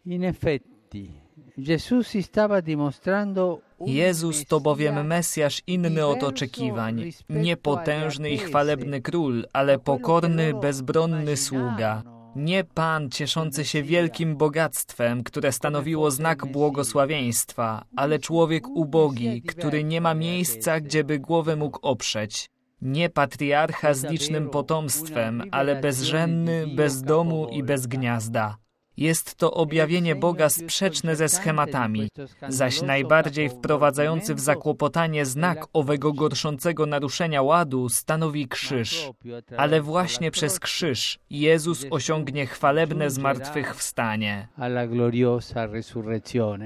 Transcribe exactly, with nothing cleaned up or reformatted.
In effetti, Gesù si stava dimostrando Jezus to bowiem Mesjasz inny od oczekiwań, nie potężny i chwalebny król, ale pokorny, bezbronny sługa. Nie Pan cieszący się wielkim bogactwem, które stanowiło znak błogosławieństwa, ale człowiek ubogi, który nie ma miejsca, gdzie by głowę mógł oprzeć. Nie patriarcha z licznym potomstwem, ale bezżenny, bez domu i bez gniazda. Jest to objawienie Boga sprzeczne ze schematami, zaś najbardziej wprowadzający w zakłopotanie znak owego gorszącego naruszenia ładu stanowi krzyż. Ale właśnie przez krzyż Jezus osiągnie chwalebne zmartwychwstanie.